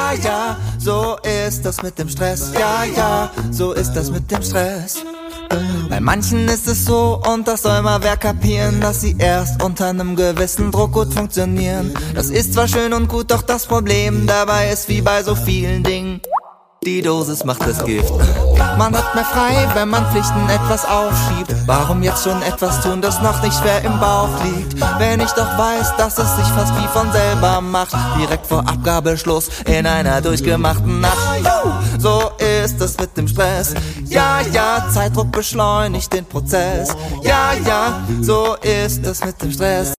Ja, ja, so ist das mit dem Stress. Ja, ja, so ist das mit dem Stress. Bei manchen ist es so, und das soll mal wer kapieren, dass sie erst unter einem gewissen Druck gut funktionieren. Das ist zwar schön und gut, doch das Problem dabei ist wie bei so vielen Dingen: die Dosis macht das Gift. Man hat mehr frei, wenn man Pflichten etwas aufschiebt. Warum jetzt schon etwas tun, das noch nicht schwer im Bauch liegt? Wenn ich doch weiß, dass es sich fast wie von selber macht, direkt vor Abgabeschluss in einer durchgemachten Nacht. So ist es mit dem Stress. Ja, ja, Zeitdruck beschleunigt den Prozess. Ja, ja, so ist es mit dem Stress.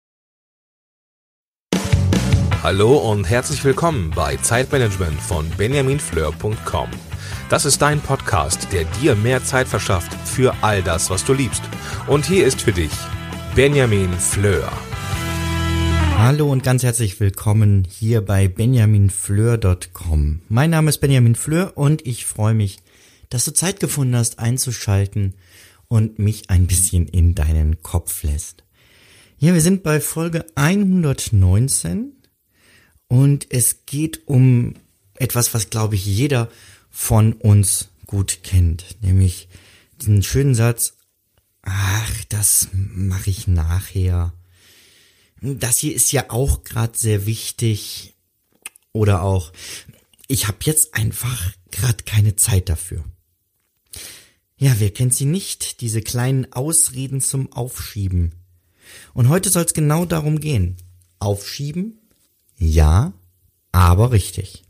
Hallo und herzlich willkommen bei Zeitmanagement von benjaminfleur.com. Das ist dein Podcast, der dir mehr Zeit verschafft für all das, was du liebst. Und hier ist für dich Benjamin Fleur. Hallo und ganz herzlich willkommen hier bei benjaminfleur.com. Mein Name ist Benjamin Fleur und ich freue mich, dass du Zeit gefunden hast einzuschalten und mich ein bisschen in deinen Kopf lässt. Ja, wir sind bei Folge 119. Und es geht um etwas, was, glaube ich, jeder von uns gut kennt. Nämlich diesen schönen Satz: ach, das mache ich nachher. Das hier ist ja auch gerade sehr wichtig. Oder auch: ich habe jetzt einfach gerade keine Zeit dafür. Ja, wer kennt sie nicht? Diese kleinen Ausreden zum Aufschieben. Und heute soll es genau darum gehen. Aufschieben? Ja, aber richtig.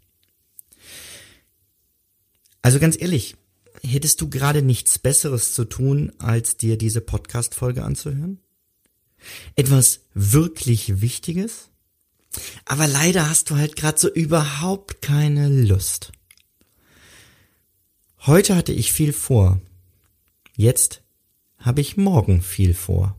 Also ganz ehrlich, hättest du gerade nichts Besseres zu tun, als dir diese Podcast-Folge anzuhören? Etwas wirklich Wichtiges? Aber leider hast du halt gerade so überhaupt keine Lust. Heute hatte ich viel vor. Jetzt habe ich morgen viel vor.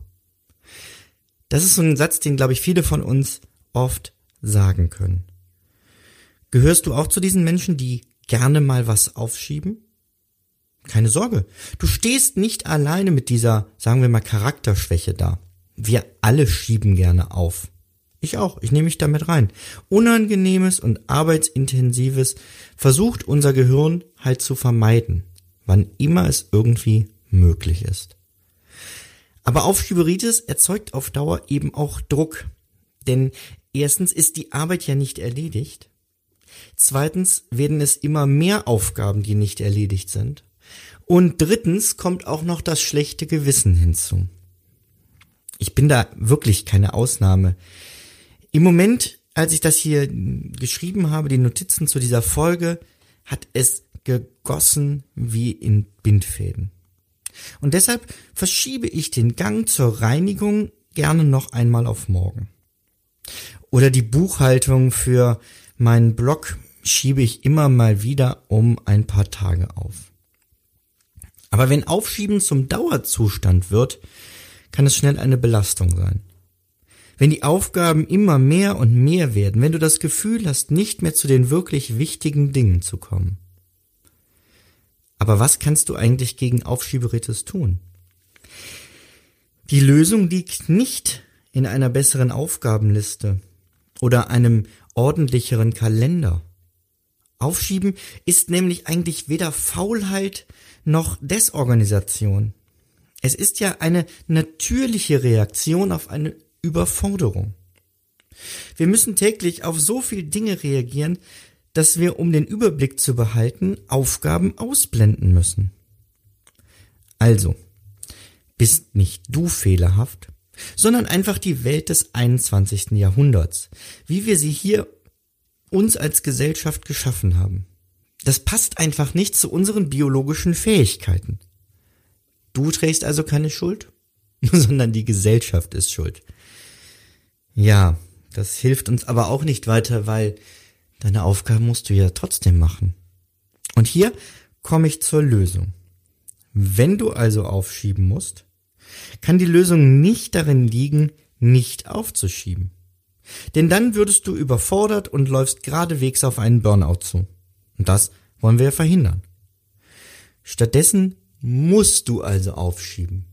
Das ist so ein Satz, den, glaube ich, viele von uns oft sagen können. Gehörst du auch zu diesen Menschen, die gerne mal was aufschieben? Keine Sorge, du stehst nicht alleine mit dieser, sagen wir mal, Charakterschwäche da. Wir alle schieben gerne auf. Ich auch, ich nehme mich damit rein. Unangenehmes und arbeitsintensives versucht unser Gehirn halt zu vermeiden, wann immer es irgendwie möglich ist. Aber Aufschieberitis erzeugt auf Dauer eben auch Druck, denn erstens ist die Arbeit ja nicht erledigt. Zweitens werden es immer mehr Aufgaben, die nicht erledigt sind. Und drittens kommt auch noch das schlechte Gewissen hinzu. Ich bin da wirklich keine Ausnahme. Im Moment, als ich das hier geschrieben habe, die Notizen zu dieser Folge, hat es gegossen wie in Bindfäden. Und deshalb verschiebe ich den Gang zur Reinigung gerne noch einmal auf morgen. Oder die Buchhaltung für meinen Blog schiebe ich immer mal wieder um ein paar Tage auf. Aber wenn Aufschieben zum Dauerzustand wird, kann es schnell eine Belastung sein. Wenn die Aufgaben immer mehr und mehr werden, wenn du das Gefühl hast, nicht mehr zu den wirklich wichtigen Dingen zu kommen. Aber was kannst du eigentlich gegen Aufschieberitis tun? Die Lösung liegt nicht in einer besseren Aufgabenliste oder einem ordentlicheren Kalender. Aufschieben ist nämlich eigentlich weder Faulheit noch Desorganisation. Es ist ja eine natürliche Reaktion auf eine Überforderung. Wir müssen täglich auf so viele Dinge reagieren, dass wir, um den Überblick zu behalten, Aufgaben ausblenden müssen. Also, bist nicht du fehlerhaft, sondern einfach die Welt des 21. Jahrhunderts, wie wir sie hier uns als Gesellschaft geschaffen haben. Das passt einfach nicht zu unseren biologischen Fähigkeiten. Du trägst also keine Schuld, sondern die Gesellschaft ist schuld. Ja, das hilft uns aber auch nicht weiter, weil deine Aufgaben musst du ja trotzdem machen. Und hier komme ich zur Lösung. Wenn du also aufschieben musst, kann die Lösung nicht darin liegen, nicht aufzuschieben. Denn dann würdest du überfordert und läufst geradewegs auf einen Burnout zu. Und das wollen wir ja verhindern. Stattdessen musst du also aufschieben.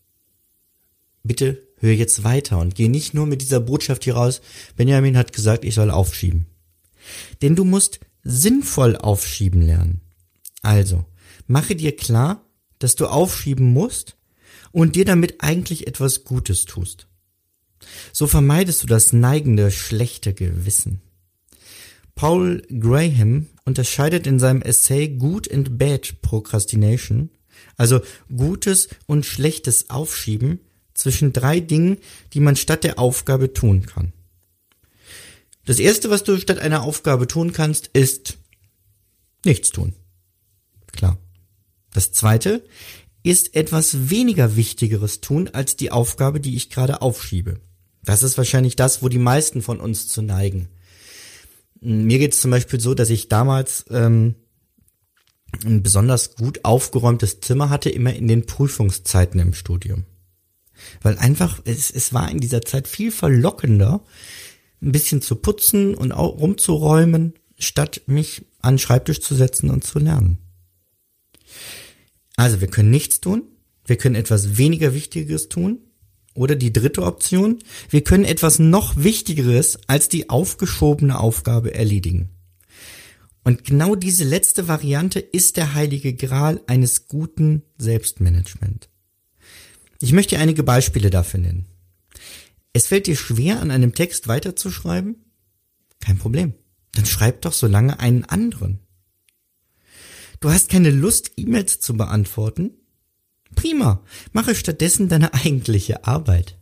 Bitte hör jetzt weiter und geh nicht nur mit dieser Botschaft hier raus: Benjamin hat gesagt, ich soll aufschieben. Denn du musst sinnvoll aufschieben lernen. Also, mache dir klar, dass du aufschieben musst und dir damit eigentlich etwas Gutes tust. So vermeidest du das neigende, schlechte Gewissen. Paul Graham unterscheidet in seinem Essay Good and Bad Procrastination, also gutes und schlechtes Aufschieben, zwischen 3 Dingen, die man statt der Aufgabe tun kann. Das erste, was du statt einer Aufgabe tun kannst, ist nichts tun. Klar. Das zweite ist etwas weniger Wichtigeres tun als die Aufgabe, die ich gerade aufschiebe. Das ist wahrscheinlich das, wo die meisten von uns zu neigen. Mir geht es zum Beispiel so, dass ich damals ein besonders gut aufgeräumtes Zimmer hatte, immer in den Prüfungszeiten im Studium. Weil einfach, es war in dieser Zeit viel verlockender, ein bisschen zu putzen und auch rumzuräumen, statt mich an den Schreibtisch zu setzen und zu lernen. Also wir können nichts tun, wir können etwas weniger Wichtiges tun, oder die dritte Option, wir können etwas noch Wichtigeres als die aufgeschobene Aufgabe erledigen. Und genau diese letzte Variante ist der heilige Gral eines guten Selbstmanagement. Ich möchte dir einige Beispiele dafür nennen. Es fällt dir schwer, an einem Text weiterzuschreiben? Kein Problem. Dann schreib doch so lange einen anderen. Du hast keine Lust, E-Mails zu beantworten? Prima. Mache stattdessen deine eigentliche Arbeit.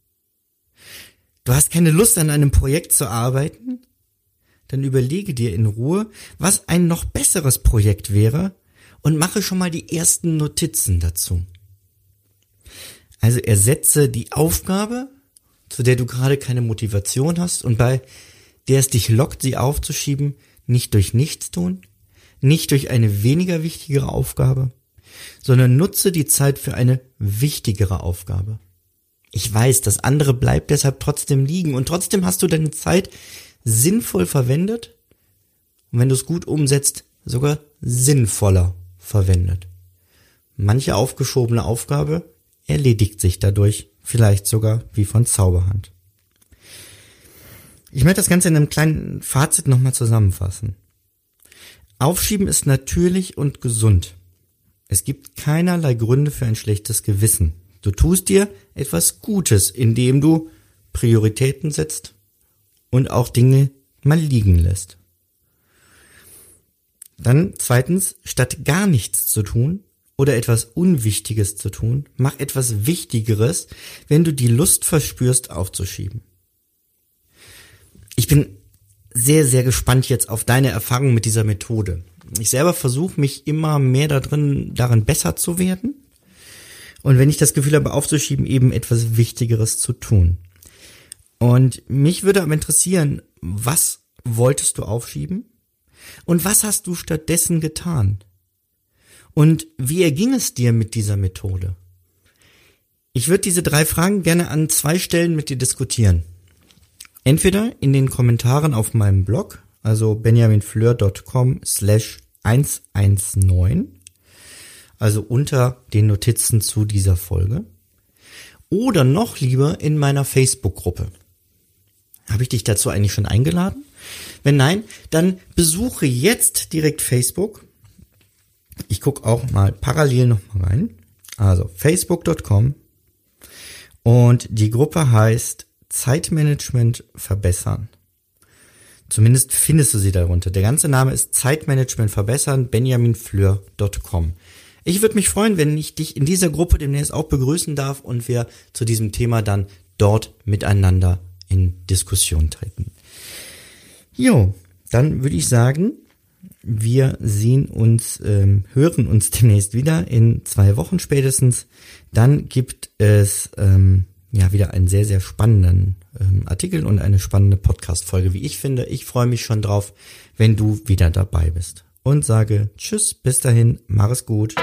Du hast keine Lust, an einem Projekt zu arbeiten? Dann überlege dir in Ruhe, was ein noch besseres Projekt wäre und mache schon mal die ersten Notizen dazu. Also ersetze die Aufgabe, zu der du gerade keine Motivation hast und bei der es dich lockt, sie aufzuschieben, nicht durch Nichtstun, nicht durch eine weniger wichtigere Aufgabe, sondern nutze die Zeit für eine wichtigere Aufgabe. Ich weiß, das andere bleibt deshalb trotzdem liegen und trotzdem hast du deine Zeit sinnvoll verwendet und wenn du es gut umsetzt, sogar sinnvoller verwendet. Manche aufgeschobene Aufgabe erledigt sich dadurch, vielleicht sogar wie von Zauberhand. Ich möchte das Ganze in einem kleinen Fazit nochmal zusammenfassen. Aufschieben ist natürlich und gesund. Es gibt keinerlei Gründe für ein schlechtes Gewissen. Du tust dir etwas Gutes, indem du Prioritäten setzt und auch Dinge mal liegen lässt. Dann zweitens, statt gar nichts zu tun oder etwas Unwichtiges zu tun, mach etwas Wichtigeres, wenn du die Lust verspürst, aufzuschieben. Ich bin sehr, sehr gespannt jetzt auf deine Erfahrung mit dieser Methode. Ich selber versuche mich immer mehr darin besser zu werden. Und wenn ich das Gefühl habe, aufzuschieben, eben etwas Wichtigeres zu tun. Und mich würde aber interessieren, was wolltest du aufschieben? Und was hast du stattdessen getan? Und wie erging es dir mit dieser Methode? Ich würde diese 3 Fragen gerne an 2 Stellen mit dir diskutieren. Entweder in den Kommentaren auf meinem Blog, also benjaminfleur.com/119, also unter den Notizen zu dieser Folge, oder noch lieber in meiner Facebook-Gruppe. Habe ich dich dazu eigentlich schon eingeladen? Wenn nein, dann besuche jetzt direkt Facebook. Ich gucke auch mal parallel noch mal rein. Also facebook.com und die Gruppe heißt Zeitmanagement verbessern. Zumindest findest du sie darunter. Der ganze Name ist Zeitmanagement verbessern, benjaminfleur.com. Ich würde mich freuen, wenn ich dich in dieser Gruppe demnächst auch begrüßen darf und wir zu diesem Thema dann dort miteinander in Diskussion treten. Jo, dann würde ich sagen, wir sehen uns, hören uns demnächst wieder in 2 Wochen spätestens. Dann gibt es wieder einen sehr, sehr spannenden Artikel und eine spannende Podcast-Folge, wie ich finde. Ich freue mich schon drauf, wenn du wieder dabei bist. Und sage Tschüss, bis dahin, mach es gut.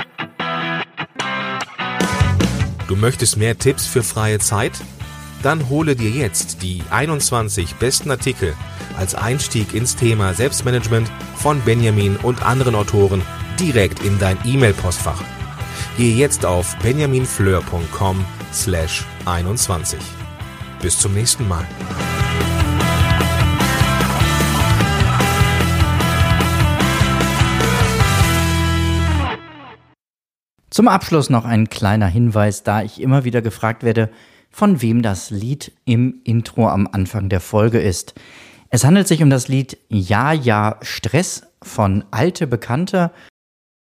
Du möchtest mehr Tipps für freie Zeit? Dann hole dir jetzt die 21 besten Artikel als Einstieg ins Thema Selbstmanagement von Benjamin und anderen Autoren direkt in dein E-Mail-Postfach. Gehe jetzt auf benjaminfleur.com/21. Bis zum nächsten Mal. Zum Abschluss noch ein kleiner Hinweis, da ich immer wieder gefragt werde, von wem das Lied im Intro am Anfang der Folge ist. Es handelt sich um das Lied Ja, ja, Stress von Alte Bekannte